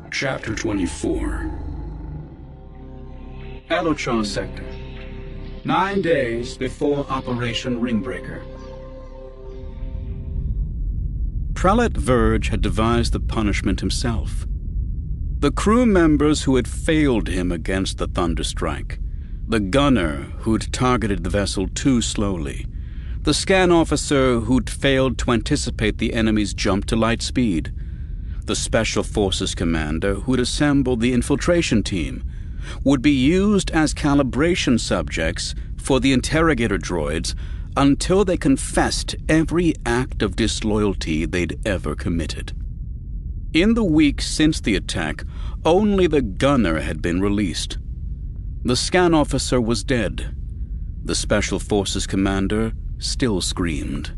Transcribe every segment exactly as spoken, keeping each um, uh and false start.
Chapter twenty-four. Elochar Sector. Nine days before Operation Ringbreaker. Prelate Verge had devised the punishment himself. The crew members who had failed him against the Thunderstrike, the gunner who'd targeted the vessel too slowly, the scan officer who'd failed to anticipate the enemy's jump to light speed, the Special Forces commander who'd assembled the infiltration team, would be used as calibration subjects for the interrogator droids until they confessed every act of disloyalty they'd ever committed. In the week since the attack, only the gunner had been released. The scan officer was dead. The Special Forces commander still screamed.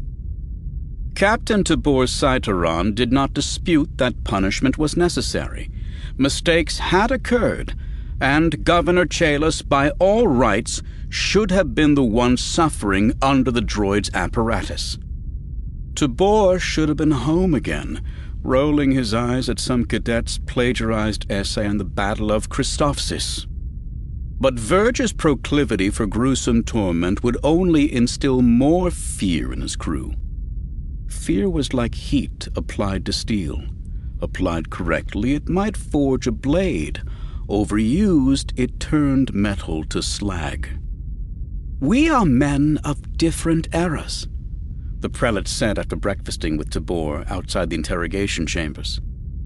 Captain Tabor Saitaran did not dispute that punishment was necessary. Mistakes had occurred, and Governor Chalos, by all rights, should have been the one suffering under the droid's apparatus. Tabor should have been home again, rolling his eyes at some cadet's plagiarized essay on the Battle of Christophsis. But Verge's proclivity for gruesome torment would only instill more fear in his crew. Fear was like heat applied to steel. Applied correctly, it might forge a blade. Overused, it turned metal to slag. "We are men of different eras," the prelate said after breakfasting with Tabor outside the interrogation chambers.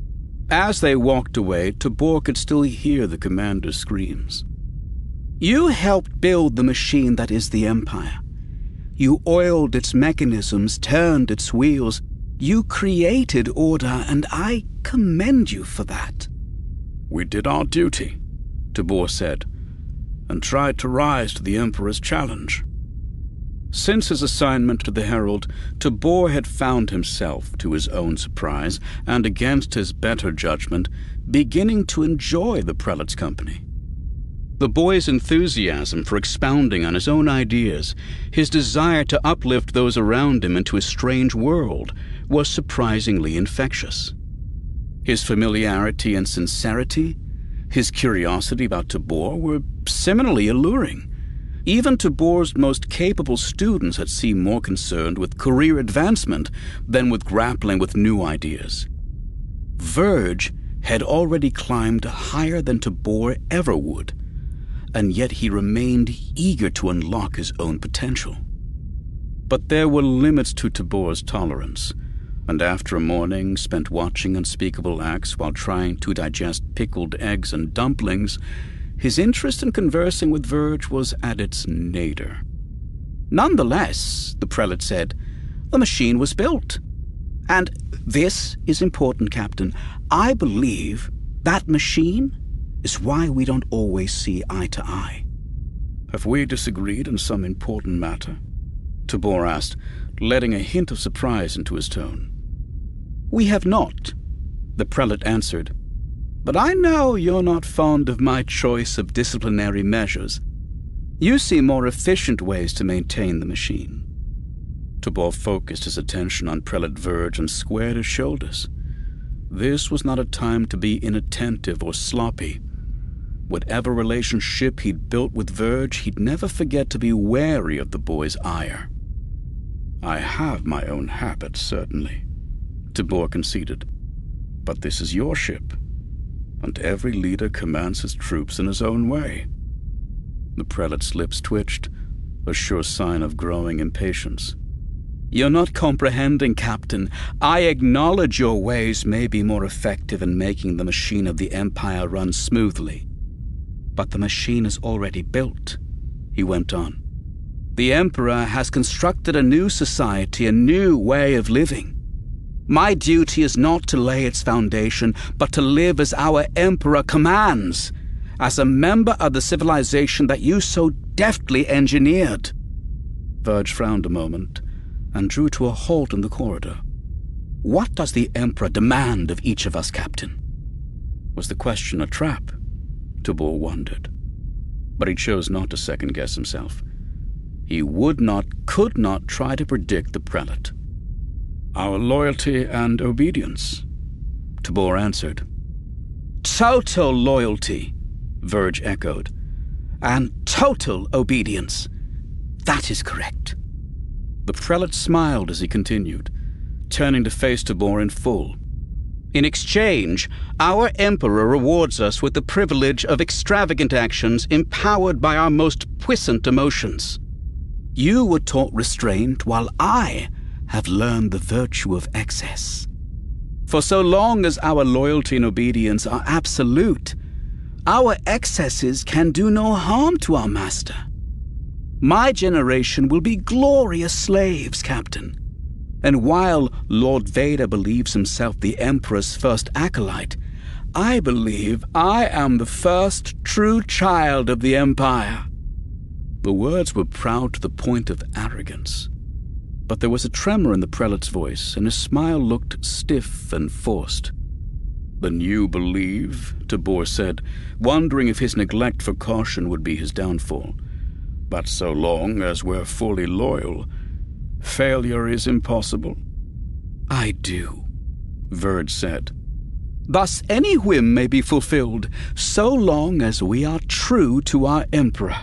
As they walked away, Tabor could still hear the commander's screams. "You helped build the machine that is the Empire. You oiled its mechanisms, turned its wheels. You created order, and I commend you for that." "We did our duty," Tabor said, "and tried to rise to the Emperor's challenge." Since his assignment to the Herald, Tabor had found himself, to his own surprise, and against his better judgment, beginning to enjoy the prelate's company. The boy's enthusiasm for expounding on his own ideas, his desire to uplift those around him into a strange world, was surprisingly infectious. His familiarity and sincerity, his curiosity about Tabor were similarly alluring. Even Tabor's most capable students had seemed more concerned with career advancement than with grappling with new ideas. Verge had already climbed higher than Tabor ever would, and yet he remained eager to unlock his own potential. But there were limits to Tabor's tolerance, and after a morning spent watching unspeakable acts while trying to digest pickled eggs and dumplings, his interest in conversing with Verge was at its nadir. "Nonetheless," the prelate said, "the machine was built. And this is important, Captain. I believe that machine is why we don't always see eye to eye." "Have we disagreed in some important matter?" Tabor asked, letting a hint of surprise into his tone. "We have not," the prelate answered. "But I know you're not fond of my choice of disciplinary measures. You see more efficient ways to maintain the machine." Tabor focused his attention on Prelate Verge and squared his shoulders. This was not a time to be inattentive or sloppy. Whatever relationship he'd built with Verge, he'd never forget to be wary of the boy's ire. "I have my own habits, certainly," Tabor conceded. "But this is your ship, and every leader commands his troops in his own way." The prelate's lips twitched, a sure sign of growing impatience. "You're not comprehending, Captain. I acknowledge your ways may be more effective in making the machine of the Empire run smoothly. But the machine is already built," he went on. "The Emperor has constructed a new society, a new way of living. My duty is not to lay its foundation, but to live as our Emperor commands, as a member of the civilization that you so deftly engineered." Verge frowned a moment and drew to a halt in the corridor. "What does the Emperor demand of each of us, Captain?" Was the question a trap? Tabor wondered. But he chose not to second-guess himself. He would not, could not try to predict the prelate. "Our loyalty and obedience," Tabor answered. Total loyalty, Verge echoed. And total obedience. That is correct. The prelate smiled as he continued, turning to face Tabor in full. In exchange, our emperor rewards us with the privilege of extravagant actions empowered by our most puissant emotions. You were taught restraint, while I have learned the virtue of excess. For so long as our loyalty and obedience are absolute, our excesses can do no harm to our master. My generation will be glorious slaves, Captain. And while Lord Vader believes himself the Emperor's first acolyte, I believe I am the first true child of the Empire. The words were proud to the point of arrogance, but there was a tremor in the prelate's voice, and his smile looked stiff and forced. "Then you believe," Tabor said, wondering if his neglect for caution would be his downfall, "but so long as we're fully loyal, failure is impossible?" "I do," Verge said. "Thus any whim may be fulfilled, so long as we are true to our Emperor."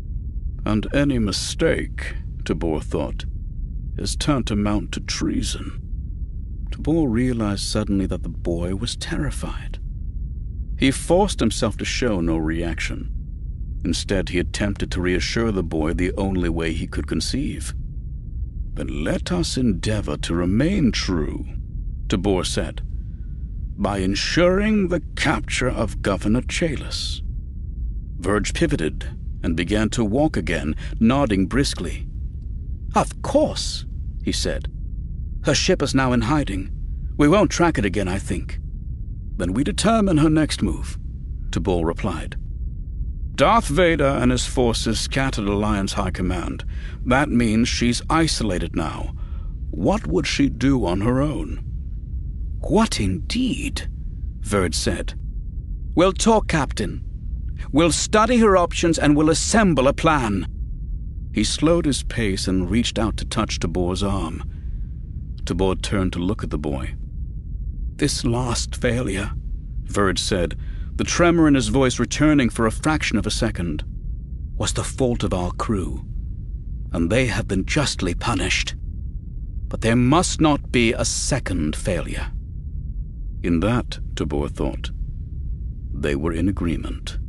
And any mistake, Tabor thought, is tantamount to treason. Tabor realized suddenly that the boy was terrified. He forced himself to show no reaction. Instead, he attempted to reassure the boy the only way he could conceive. "Then let us endeavor to remain true," Tabor said, "by ensuring the capture of Governor Chaylis." Verge pivoted and began to walk again, nodding briskly. "Of course," he said. "Her ship is now in hiding. We won't track it again, I think." "Then we determine her next move," Tabor replied. "Darth Vader and his forces scattered Alliance High Command. That means she's isolated now. What would she do on her own?" "What indeed?" Verge said. "We'll talk, Captain. We'll study her options and we'll assemble a plan." He slowed his pace and reached out to touch Tabor's arm. Tabor turned to look at the boy. "This last failure," Verge said, the tremor in his voice returning for a fraction of a second, "was the fault of our crew, and they have been justly punished. But there must not be a second failure." In that, Tabor thought, they were in agreement.